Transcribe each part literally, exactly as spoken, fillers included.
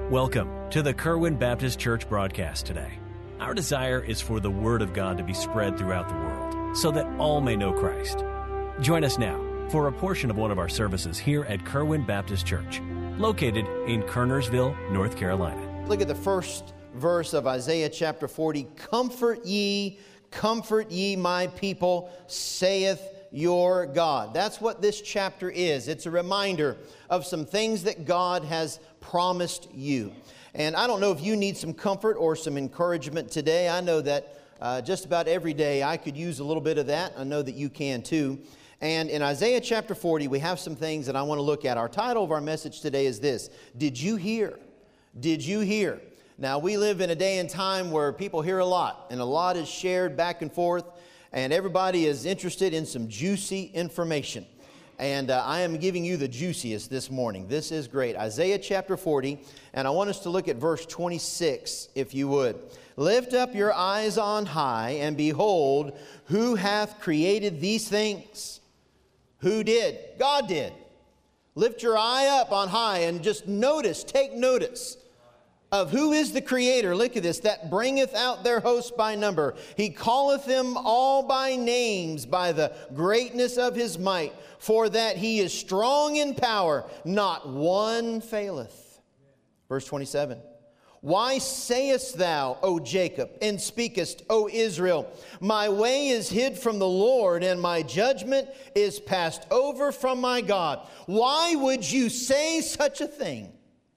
Welcome to the Kerwin Baptist Church broadcast today. Our desire is for the Word of God to be spread throughout the world so that all may know Christ. Join us now for a portion of one of our services here at Kerwin Baptist Church, located in Kernersville, North Carolina. Look at the first verse of Isaiah chapter forty. Comfort ye, comfort ye my people, saith your God. That's what this chapter is. It's a reminder of some things that God has promised you. And I don't know if you need some comfort or some encouragement today. I know that uh, just about every day I could use a little bit of that. I know that you can too. And in Isaiah chapter forty, we have some things that I want to look at. Our title of our message today is this: Did you hear? Did you hear? Now, we live in a day and time where people hear a lot, and a lot is shared back and forth, and everybody is interested in some juicy information. And uh, I am giving you the juiciest this morning. This is great. Isaiah chapter forty, and I want us to look at verse twenty-six, if you would. Lift up your eyes on high, and behold, who hath created these things? Who did? God did. Lift your eye up on high and just notice, take notice of who is the Creator. Look at this: that bringeth out their host by number. He calleth them all by names, by the greatness of his might. For that he is strong in power, not one faileth. Verse twenty-seven. Why sayest thou, O Jacob, and speakest, O Israel, my way is hid from the Lord, and my judgment is passed over from my God? Why would you say such a thing?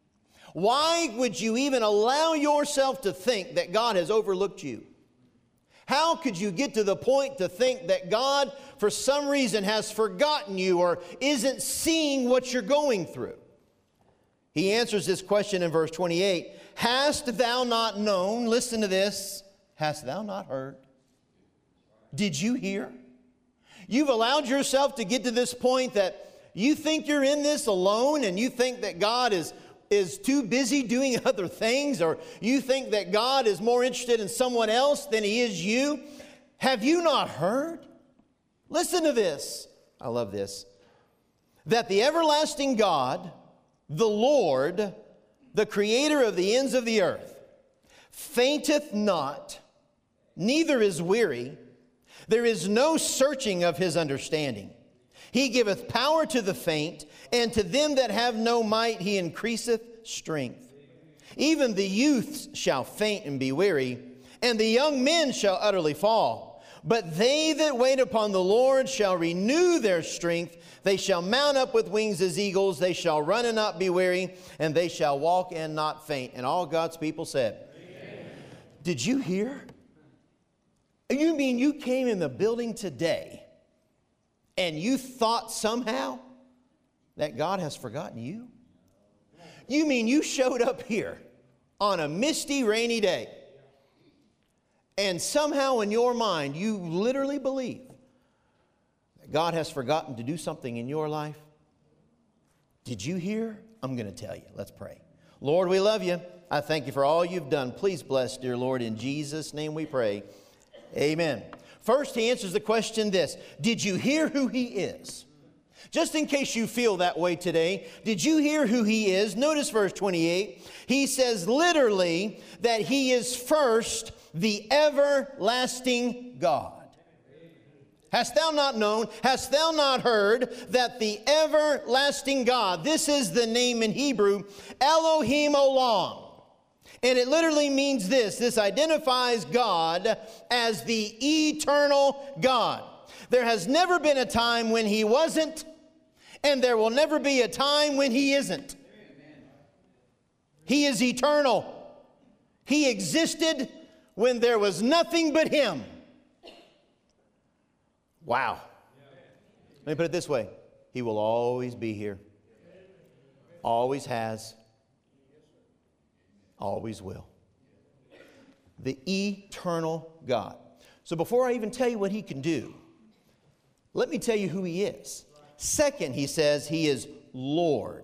Why would you even allow yourself to think that God has overlooked you? How could you get to the point to think that God, for some reason, has forgotten you or isn't seeing what you're going through? He answers this question in verse twenty-eight. Hast thou not known? Listen to this. Hast thou not heard? Did you hear? You've allowed yourself to get to this point that you think you're in this alone, and you think that God is is too busy doing other things, or you think that God is more interested in someone else than he is you. Have you not heard? Listen to this. I love this. That the everlasting God, the Lord, the creator of the ends of the earth, fainteth not, neither is weary. There is no searching of his understanding. He giveth power to the faint, and to them that have no might he increaseth strength. Even the youths shall faint and be weary, and the young men shall utterly fall. But they that wait upon the Lord shall renew their strength. They shall mount up with wings as eagles. They shall run and not be weary, and they shall walk and not faint. And all God's people said, Amen. Did you hear? You mean you came in the building today and you thought somehow that God has forgotten you? You mean you showed up here on a misty, rainy day, and somehow in your mind you literally believe that God has forgotten to do something in your life? Did you hear? I'm going to tell you. Let's pray. Lord, we love you. I thank you for all you've done. Please bless, dear Lord. In Jesus' name we pray. Amen. First, he answers the question this: did you hear who he is? Just in case you feel that way today, did you hear who he is? Notice verse twenty-eight. He says literally that he is first the everlasting God. Hast thou not known, hast thou not heard that the everlasting God, this is the name in Hebrew, Elohim Olam. And it literally means this. This identifies God as the eternal God. There has never been a time when he wasn't, and there will never be a time when he isn't. He is eternal. He existed when there was nothing but him. Wow. Let me put it this way. He will always be here. Always has. Always will. The eternal God. So before I even tell you what he can do, let me tell you who he is. Second, he says he is Lord.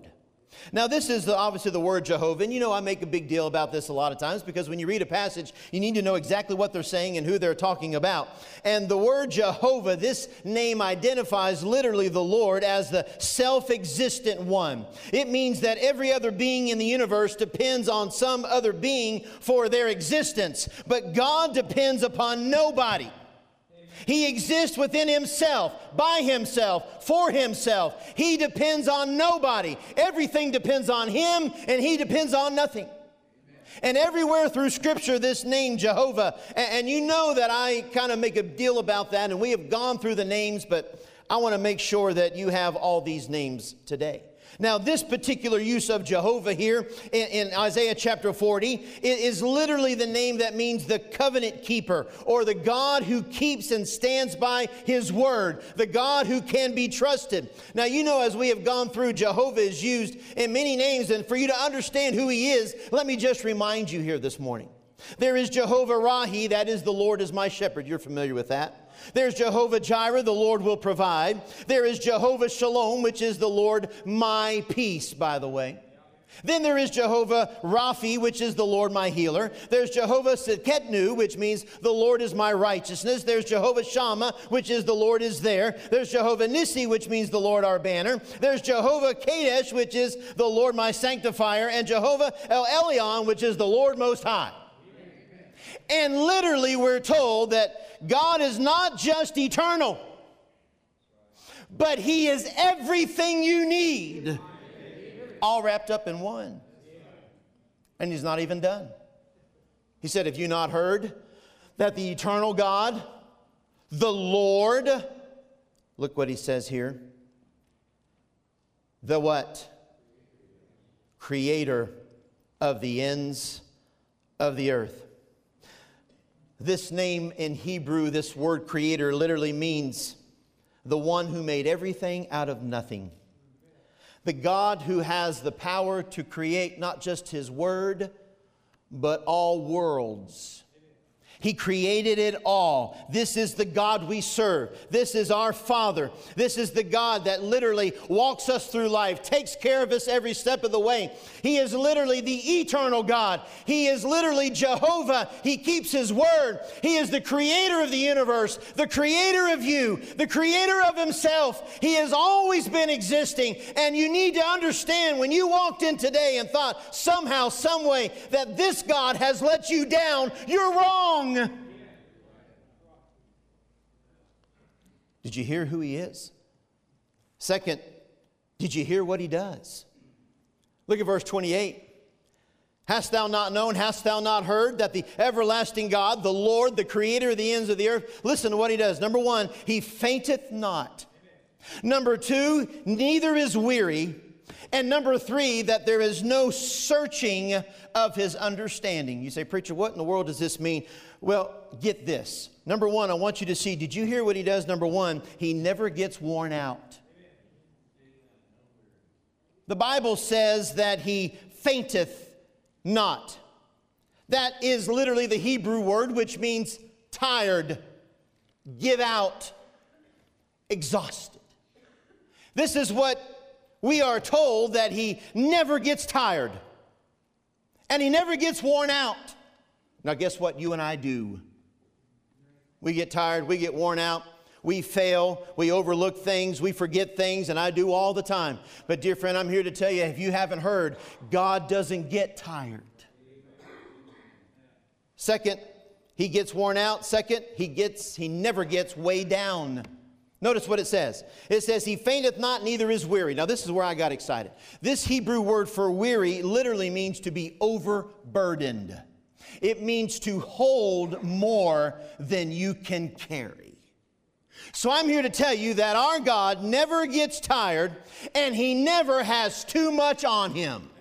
Now, this is the, obviously the word Jehovah, and you know I make a big deal about this a lot of times because when you read a passage, you need to know exactly what they're saying and who they're talking about. And the word Jehovah, this name identifies literally the Lord as the self-existent one. It means that every other being in the universe depends on some other being for their existence, but God depends upon nobody. He exists within himself, by himself, for himself. He depends on nobody. Everything depends on him, and he depends on nothing. And everywhere through Scripture, this name Jehovah, and, and you know that I kind of make a deal about that, and we have gone through the names, but I want to make sure that you have all these names today. Now, this particular use of Jehovah here in, in Isaiah chapter forty is literally the name that means the covenant keeper, or the God who keeps and stands by his word, the God who can be trusted. Now, you know, as we have gone through, Jehovah is used in many names, and for you to understand who he is, let me just remind you here this morning. There is Jehovah Rahi, that is the Lord is my shepherd. You're familiar with that. There's Jehovah Jireh, the Lord will provide. There is Jehovah Shalom, which is the Lord my peace, by the way. Then there is Jehovah Raphi, which is the Lord my healer. There's Jehovah Tsidkenu, which means the Lord is my righteousness. There's Jehovah Shammah, which is the Lord is there. There's Jehovah Nissi, which means the Lord our banner. There's Jehovah Kadesh, which is the Lord my sanctifier. And Jehovah El Elyon, which is the Lord most high. And literally we're told that God is not just eternal, but he is everything you need, all wrapped up in one. And he's not even done. He said, have you not heard that the eternal God, the Lord, look what he says here, the what? Creator of the ends of the earth. This name in Hebrew, this word creator, literally means the one who made everything out of nothing. The God who has the power to create not just his word, but all worlds. He created it all. This is the God we serve. This is our Father. This is the God that literally walks us through life, takes care of us every step of the way. He is literally the eternal God. He is literally Jehovah. He keeps his word. He is the creator of the universe, the creator of you, the creator of himself. He has always been existing. And you need to understand, when you walked in today and thought somehow, some way that this God has let you down, you're wrong. Did you hear who he is? Second, did you hear what he does? Look at verse twenty-eight. Hast thou not known, hast thou not heard that the everlasting God, the Lord, the creator of the ends of the earth, listen to what he does. Number one, he fainteth not. Number two, neither is weary. And number three, that there is no searching of his understanding. You say, preacher, what in the world does this mean? Well, get this. Number one, I want you to see, did you hear what he does? Number one, he never gets worn out. The Bible says that he fainteth not. That is literally the Hebrew word, which means tired, give out, exhausted. This is what we are told, that he never gets tired and he never gets worn out. Now, guess what you and I do? We get tired, we get worn out, we fail, we overlook things, we forget things, and I do all the time. But dear friend, I'm here to tell you, if you haven't heard, God doesn't get tired. Second, he gets worn out. Second, he gets, he never gets way down. Notice what it says. It says, he fainteth not, neither is weary. Now, this is where I got excited. This Hebrew word for weary literally means to be overburdened. It means to hold more than you can carry. So I'm here to tell you that our God never gets tired, and he never has too much on him.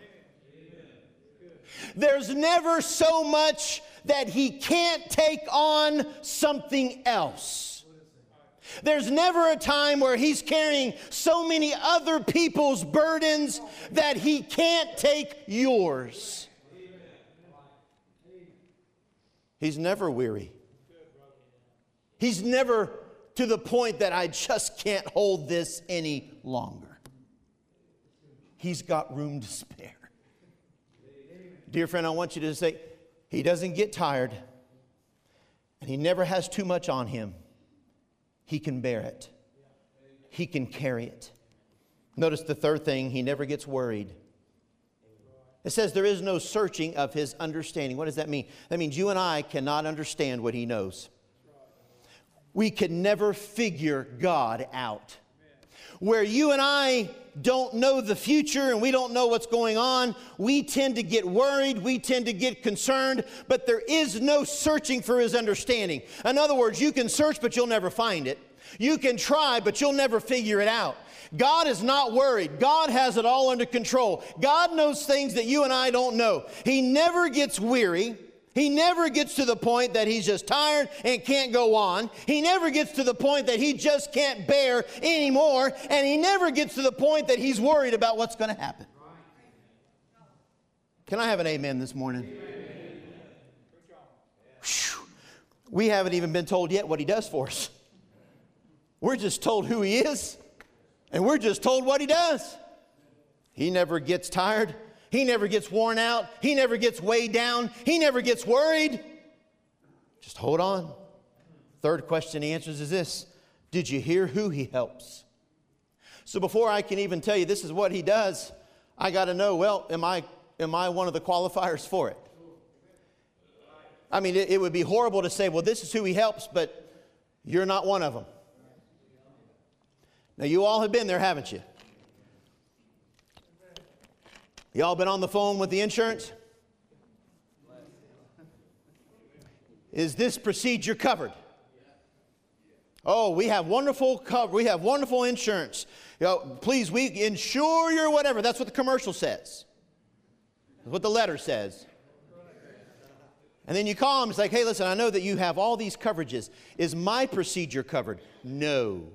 There's never so much that he can't take on something else. There's never a time where he's carrying so many other people's burdens that he can't take yours. He's never weary. He's never to the point that I just can't hold this any longer. He's got room to spare. Dear friend, I want you to say, He doesn't get tired, and He never has too much on Him. He can bear it. He can carry it. Notice the third thing, He never gets worried. It says there is no searching of His understanding. What does that mean? That means you and I cannot understand what He knows. We can never figure God out. Where you and I don't know the future and we don't know what's going on, we tend to get worried, we tend to get concerned, but there is no searching for His understanding. In other words, you can search, but you'll never find it. You can try, but you'll never figure it out. God is not worried. God has it all under control. God knows things that you and I don't know. He never gets weary. He never gets to the point that He's just tired and can't go on. He never gets to the point that He just can't bear anymore. And He never gets to the point that He's worried about what's going to happen. Can I have an amen this morning? Whew. We haven't even been told yet what He does for us. We're just told who He is, and we're just told what He does. He never gets tired. He never gets worn out. He never gets weighed down. He never gets worried. Just hold on. Third question He answers is this: did you hear who He helps? So before I can even tell you this is what He does, I got to know, well, am I, am I one of the qualifiers for it? I mean, it, it would be horrible to say, well, this is who He helps, but you're not one of them. Now, you all have been there, haven't you? You all been on the phone with the insurance? Is this procedure covered? Oh, we have wonderful cover. We have wonderful insurance. You know, please, we insure your whatever. That's what the commercial says. That's what the letter says. And then you call them. It's like, hey, listen, I know that you have all these coverages. Is my procedure covered? No.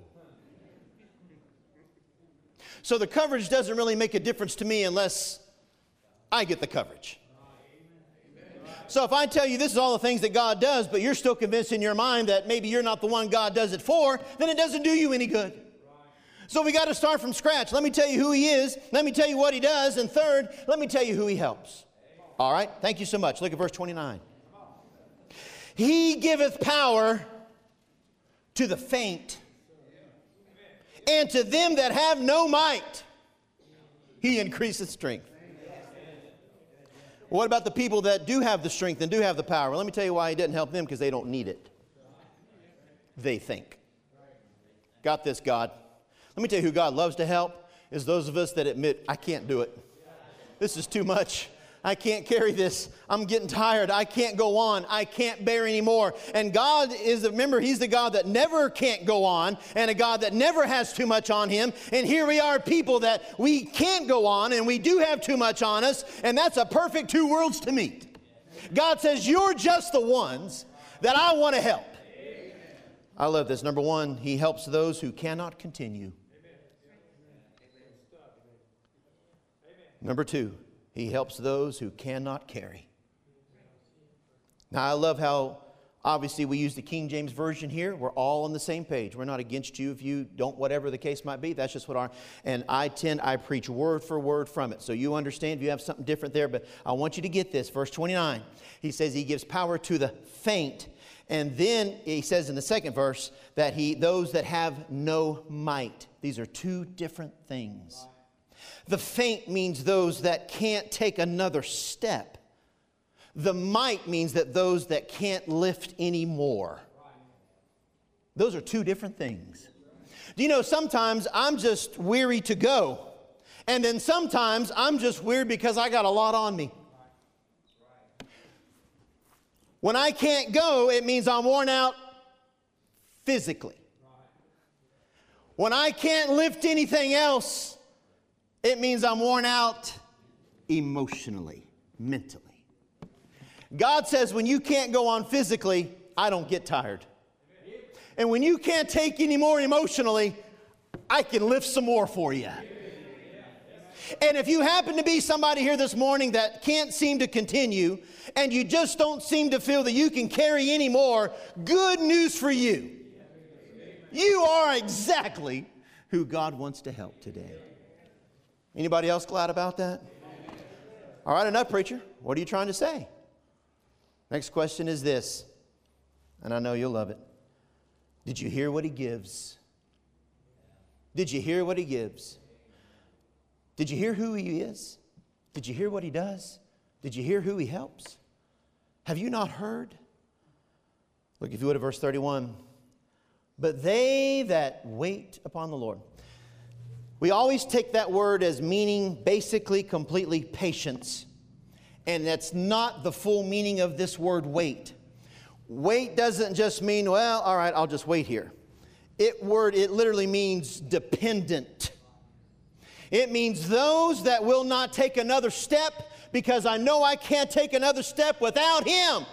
So the coverage doesn't really make a difference to me unless I get the coverage. So if I tell you this is all the things that God does, but you're still convinced in your mind that maybe you're not the one God does it for, then it doesn't do you any good. So we got to start from scratch. Let me tell you who He is. Let me tell you what He does. And third, let me tell you who He helps. All right? Thank you so much. Look at verse twenty-nine. He giveth power to the faint, and to them that have no might, He increaseth strength. What about the people that do have the strength and do have the power? Well, let me tell you why He didn't help them, because they don't need it. They think. Got this, God. Let me tell you who God loves to help is those of us that admit, I can't do it. This is too much. I can't carry this. I'm getting tired. I can't go on. I can't bear anymore. And God is, remember, He's the God that never can't go on and a God that never has too much on Him. And here we are, people that we can't go on and we do have too much on us, and that's a perfect two worlds to meet. God says, you're just the ones that I want to help. I love this. Number one, He helps those who cannot continue. Number two, He helps those who cannot carry. Now, I love how, obviously, we use the King James Version here. We're all on the same page. We're not against you if you don't, whatever the case might be. That's just what our, and I tend, I preach word for word from it. So you understand if you have something different there, but I want you to get this. Verse twenty-nine, He says He gives power to the faint. And then He says in the second verse that He, those that have no might. These are two different things. The faint means those that can't take another step. The might means that those that can't lift anymore. Those are two different things. Do you know, sometimes I'm just weary to go. And then sometimes I'm just weary because I got a lot on me. When I can't go, it means I'm worn out physically. When I can't lift anything else, it means I'm worn out emotionally, mentally. God says when you can't go on physically, I don't get tired. And when you can't take any more emotionally, I can lift some more for you. And if you happen to be somebody here this morning that can't seem to continue, and you just don't seem to feel that you can carry any more, good news for you. You are exactly who God wants to help today. Anybody else glad about that? All right, enough, preacher. What are you trying to say? Next question is this, and I know you'll love it. Did you hear what he gives? Did you hear what he gives? Did you hear who he is? Did you hear what he does? Did you hear who he helps? Have you not heard? Look, if you would, at verse thirty-one. But they that wait upon the Lord. We always take that word as meaning basically, completely patience. And that's not the full meaning of this word wait. Wait doesn't just mean, well, all right, I'll just wait here. It word, it literally means dependent. It means those that will not take another step because I know I can't take another step without him.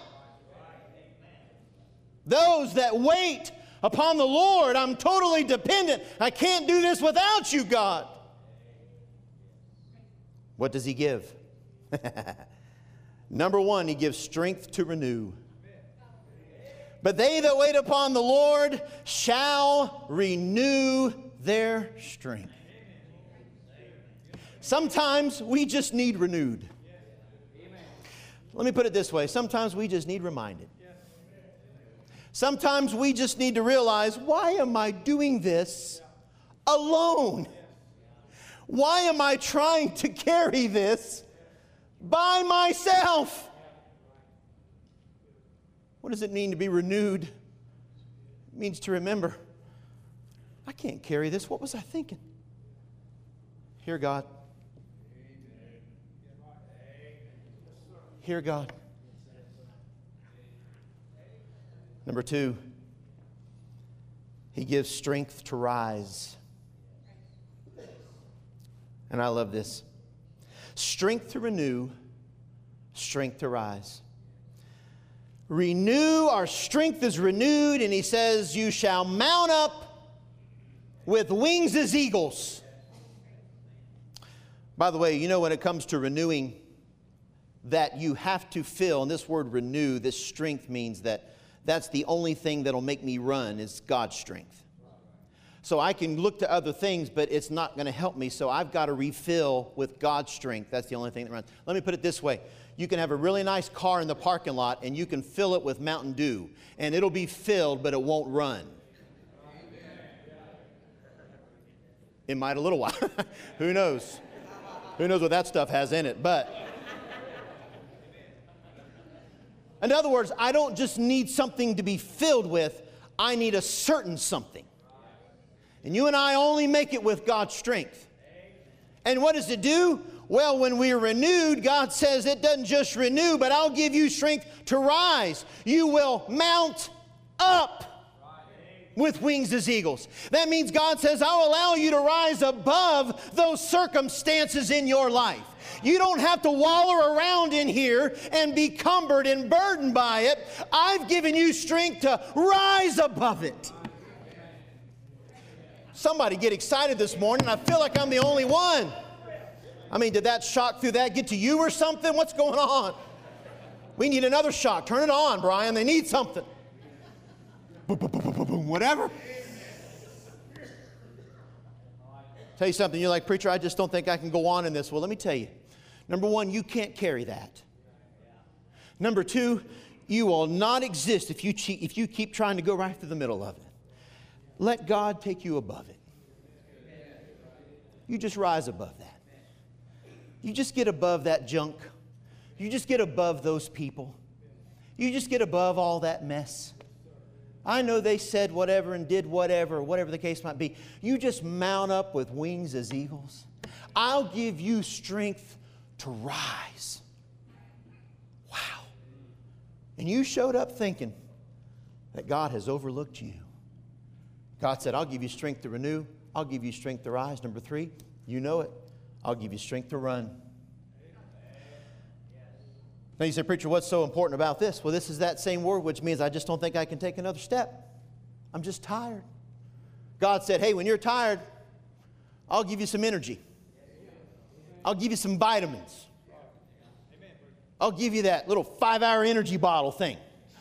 Those that wait upon the Lord, I'm totally dependent. I can't do this without you, God. What does he give? Number one, he gives strength to renew. But they that wait upon the Lord shall renew their strength. Sometimes we just need renewed. Let me put it this way. Sometimes we just need reminded. Sometimes we just need to realize, why am I doing this alone? Why am I trying to carry this by myself? What does it mean to be renewed? It means to remember, I can't carry this. What was I thinking? Hear God. Hear God. Number two, he gives strength to rise. And I love this. Strength to renew, strength to rise. Renew, our strength is renewed, and he says, you shall mount up with wings as eagles. By the way, you know when it comes to renewing, that you have to fill, and this word renew, this strength means that that's the only thing that'll make me run is God's strength. So I can look to other things, but it's not going to help me, so I've got to refill with God's strength. That's the only thing that runs. Let me put it this way. You can have a really nice car in the parking lot, and you can fill it with Mountain Dew, and it'll be filled, but it won't run. It might a little while. Who knows? Who knows what that stuff has in it, but... In other words, I don't just need something to be filled with, I need a certain something. And you and I only make it with God's strength. And what does it do? Well, when we're renewed, God says it doesn't just renew, but I'll give you strength to rise. You will mount up with wings as eagles. That means God says, I'll allow you to rise above those circumstances in your life. You don't have to wallow around in here and be cumbered and burdened by it. I've given you strength to rise above it. Somebody get excited this morning. I feel like I'm the only one. I mean, did that shock through that get to you or something? What's going on? We need another shock. Turn it on, Brian. They need something. Boom, boom, boom, boom, boom, whatever. Tell you something. You're like, preacher, I just don't think I can go on in this. Well, let me tell you. Number one, you can't carry that. Number two, you will not exist if you, cheat, if you keep trying to go right through the middle of it. Let God take you above it. You just rise above that. You just get above that junk. You just get above those people. You just get above all that mess. I know they said whatever and did whatever, whatever the case might be. You just mount up with wings as eagles. I'll give you strength to rise. Wow. And you showed up thinking that God has overlooked you. God said, I'll give you strength to renew. I'll give you strength to rise. Number three, you know it. I'll give you strength to run. Now you say, preacher, what's so important about this? Well, this is that same word, which means I just don't think I can take another step. I'm just tired. God said, hey, when you're tired, I'll give you some energy. I'll give you some vitamins. I'll give you that little five-hour energy bottle thing.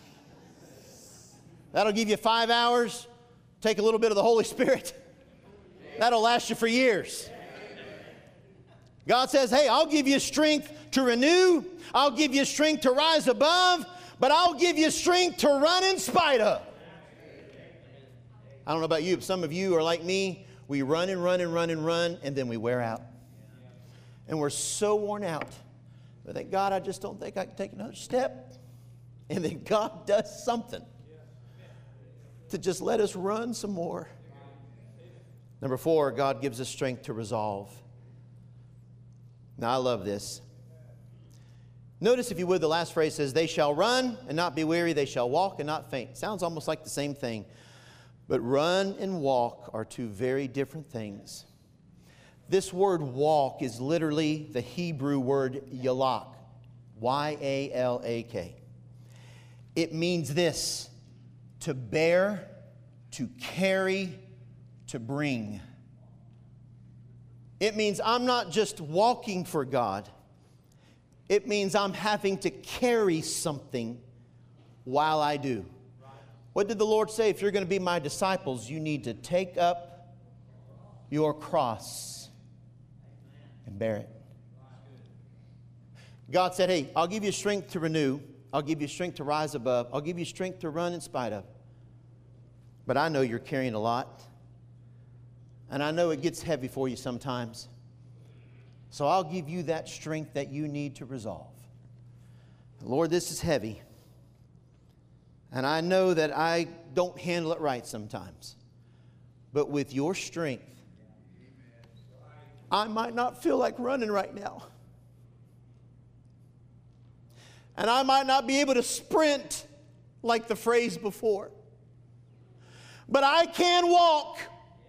That'll give you five hours. Take a little bit of the Holy Spirit. That'll last you for years. God says, hey, I'll give you strength to renew. I'll give you strength to rise above. But I'll give you strength to run in spite of. I don't know about you, but some of you are like me. We run and run and run and run, and then we wear out. And we're so worn out. We think, God, I just don't think I can take another step. And then God does something to just let us run some more. Number four, God gives us strength to resolve. Now, I love this. Notice, if you would, the last phrase says, they shall run and not be weary. They shall walk and not faint. Sounds almost like the same thing. But run and walk are two very different things. This word walk is literally the Hebrew word yalak. Y A L A K. It means this: to bear, to carry, to bring. It means I'm not just walking for God. It means I'm having to carry something while I do. What did the Lord say? If you're going to be my disciples, you need to take up your cross and bear it. God said, hey, I'll give you strength to renew. I'll give you strength to rise above. I'll give you strength to run in spite of. But I know you're carrying a lot. And I know it gets heavy for you sometimes. So I'll give you that strength that you need to resolve. Lord, this is heavy. And I know that I don't handle it right sometimes. But with your strength, I might not feel like running right now. And I might not be able to sprint like the phrase before. But I can walk.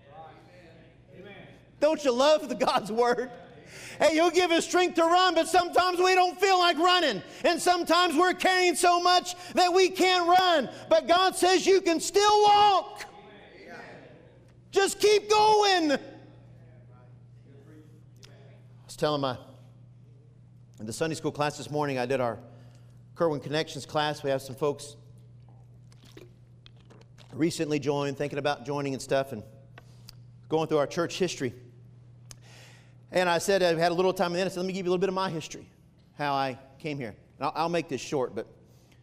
Don't you love the God's Word? Hey, He'll give us strength to run, but sometimes we don't feel like running. And sometimes we're carrying so much that we can't run. But God says you can still walk. Just keep going. I was telling my, in the Sunday school class this morning, I did our Kerwin Connections class. We have some folks recently joined, thinking about joining and stuff, and going through our church history. And I said, I had a little time in it. I said, let me give you a little bit of my history, how I came here. And I'll, I'll make this short, but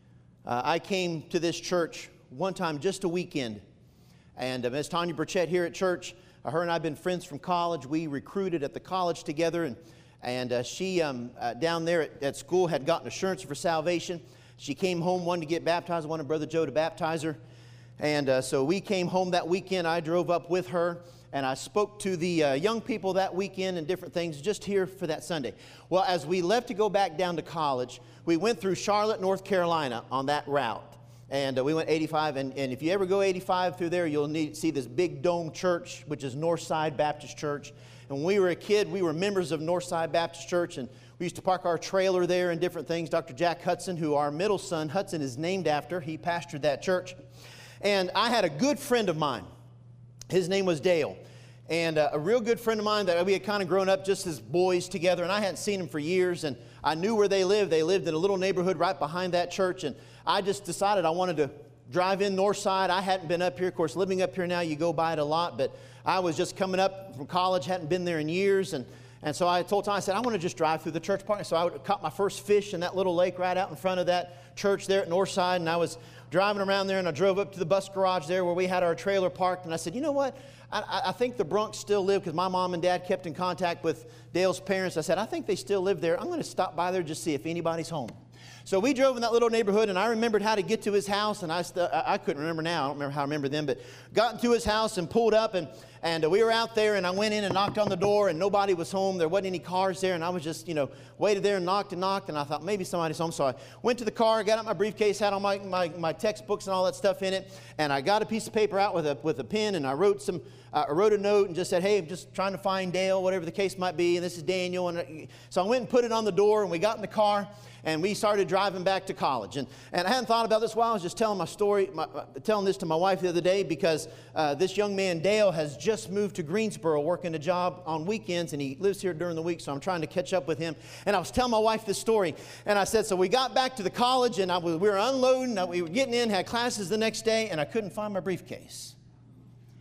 uh, I came to this church one time, just a weekend. And uh, Miss Tanya Burchett here at church, uh, her and I have been friends from college. We recruited at the college together, and, and uh, she, um, uh, down there at, at school, had gotten assurance for salvation. She came home, wanted to get baptized, wanted Brother Joe to baptize her. And uh, so we came home that weekend. I drove up with her. And I spoke to the uh, young people that weekend and different things just here for that Sunday. Well, as we left to go back down to college, we went through Charlotte, North Carolina on that route. And uh, we went eighty-five. And, and if you ever go eighty-five through there, you'll need see this big dome church, which is Northside Baptist Church. And when we were a kid, we were members of Northside Baptist Church. And we used to park our trailer there and different things. Doctor Jack Hudson, who our middle son, Hudson, is named after, he pastored that church. And I had a good friend of mine. His name was Dale. And uh, a real good friend of mine that we had kind of grown up just as boys together. And I hadn't seen him for years. And I knew where they lived. They lived in a little neighborhood right behind that church. And I just decided I wanted to drive in Northside. I hadn't been up here. Of course, living up here now, you go by it a lot. But I was just coming up from college, hadn't been there in years. And, and so I told Tom, I said, I want to just drive through the church park. So I caught my first fish in that little lake right out in front of that church there at Northside. And I was driving around there, and I drove up to the bus garage there where we had our trailer parked. And I said, you know what? I, I think the Brunks still live, because my mom and dad kept in contact with Dale's parents. I said, I think they still live there. I'm going to stop by there just see if anybody's home. So we drove in that little neighborhood, and I remembered how to get to his house, and I st- I couldn't remember now. I don't remember how I remember then, but got into his house and pulled up, and, and uh, we were out there, and I went in and knocked on the door, and nobody was home. There wasn't any cars there, and I was just, you know, waited there and knocked and knocked, and I thought maybe somebody's home. So I went to the car, got out my briefcase, had all my, my, my textbooks and all that stuff in it, and I got a piece of paper out with a, with a pen, and I wrote some, uh, I wrote a note and just said, hey, I'm just trying to find Dale, whatever the case might be, and this is Daniel. And so I went and put it on the door, and we got in the car, and we started driving back to college. And, and I hadn't thought about this while. I was just telling my story, my, uh, telling this to my wife the other day, because uh, this young man, Dale, has just moved to Greensboro, working a job on weekends, and he lives here during the week, so I'm trying to catch up with him. And I was telling my wife this story, and I said, so we got back to the college, and I was, we were unloading, we were getting in, had classes the next day, and I couldn't find my briefcase.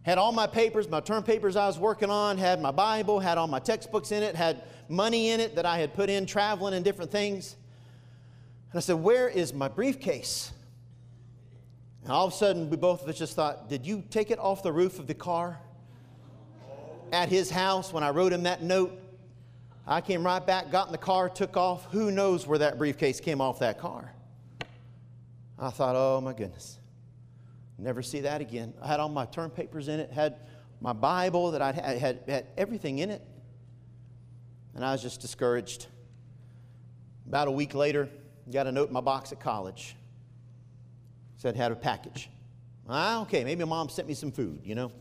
Had all my papers, my term papers I was working on, had my Bible, had all my textbooks in it, had money in it that I had put in traveling and different things. And I said, where is my briefcase? And all of a sudden, we both of us just thought, did you take it off the roof of the car at his house when I wrote him that note? I came right back, got in the car, took off. Who knows where that briefcase came off that car? I thought, oh my goodness, never see that again. I had all my term papers in it, had my Bible that I had, had, had everything in it. And I was just discouraged. About a week later, got a note in my box at college. Said had a package. Ah, okay, maybe mom sent me some food, you know.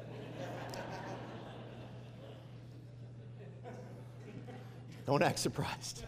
Don't act surprised.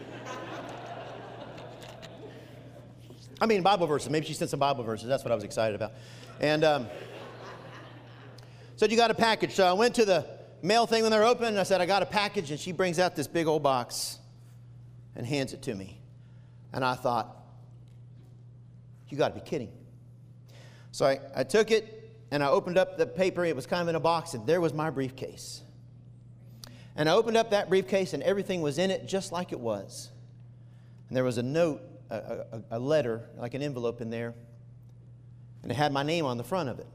I mean, Bible verses. Maybe she sent some Bible verses. That's what I was excited about. And um, said, you got a package. So I went to the mail thing when they were open, and I said, I got a package. And she brings out this big old box and hands it to me. And I thought, you got to be kidding. So I, I took it, and I opened up the paper. It was kind of in a box, and there was my briefcase. And I opened up that briefcase, and everything was in it just like it was. And there was a note, a, a, a letter, like an envelope in there, and it had my name on the front of it.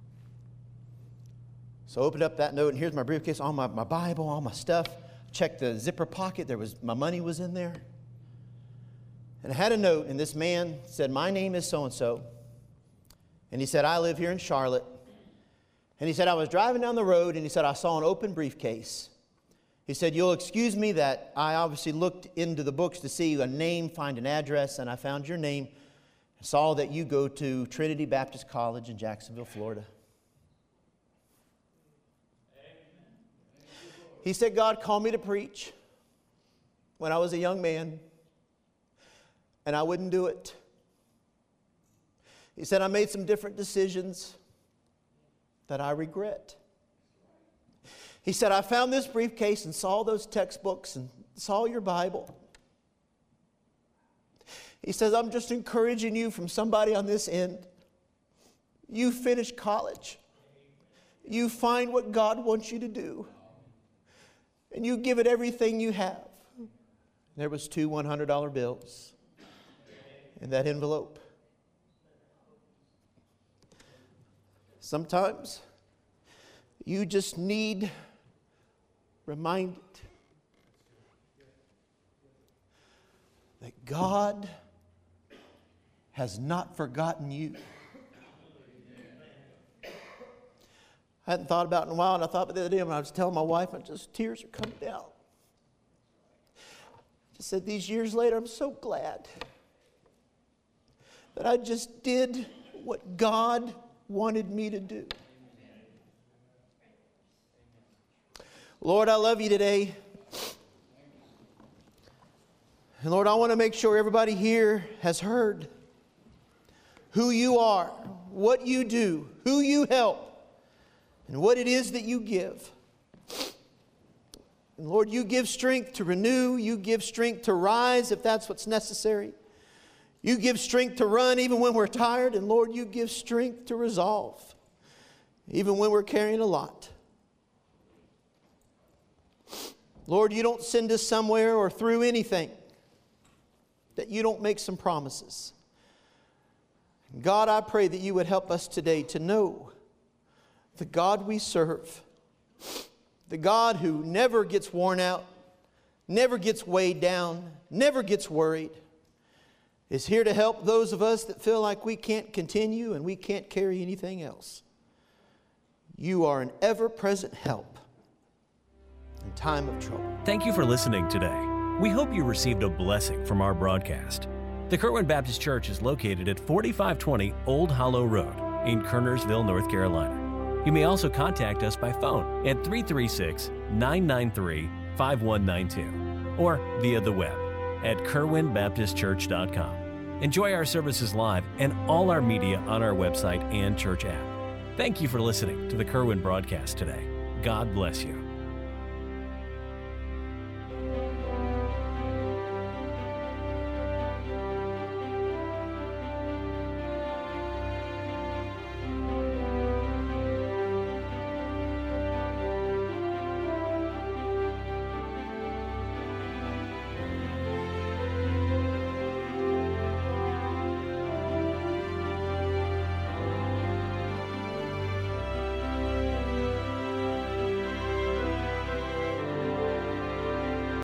So I opened up that note, and here's my briefcase, all my, my Bible, all my stuff. Checked the zipper pocket. There was my money was in there. And I had a note, and this man said, my name is so-and-so. And he said, I live here in Charlotte. And he said, I was driving down the road, and he said, I saw an open briefcase. He said, you'll excuse me that I obviously looked into the books to see a name, find an address, and I found your name. I saw that you go to Trinity Baptist College in Jacksonville, Florida. He said, God called me to preach when I was a young man, and I wouldn't do it. He said, I made some different decisions that I regret. He said, I found this briefcase and saw those textbooks and saw your Bible. He says, I'm just encouraging you from somebody on this end. You finish college. You find what God wants you to do. And you give it everything you have. There was two one hundred dollar bills in that envelope. Sometimes you just need reminded that God has not forgotten you. I hadn't thought about it in a while, and I thought about the other day when I was telling my wife, and just tears are coming down. I just said, these years later, I'm so glad that I just did what God wanted me to do. Lord, I love you today. And Lord, I want to make sure everybody here has heard who you are, what you do, who you help, and what it is that you give. And Lord, you give strength to renew. You give strength to rise if that's what's necessary. You give strength to run even when we're tired. And Lord, you give strength to resolve even when we're carrying a lot. Lord, you don't send us somewhere or through anything that you don't make some promises. God, I pray that you would help us today to know the God we serve, the God who never gets worn out, never gets weighed down, never gets worried, is here to help those of us that feel like we can't continue and we can't carry anything else. You are an ever-present help in time of trouble. Thank you for listening today. We hope you received a blessing from our broadcast. The Kerwin Baptist Church is located at forty-five twenty Old Hollow Road in Kernersville, North Carolina. You may also contact us by phone at three three six, nine nine three, five one nine two or via the web at kerwin baptist church dot com. Enjoy our services live and all our media on our website and church app. Thank you for listening to the Kerwin broadcast today. God bless you.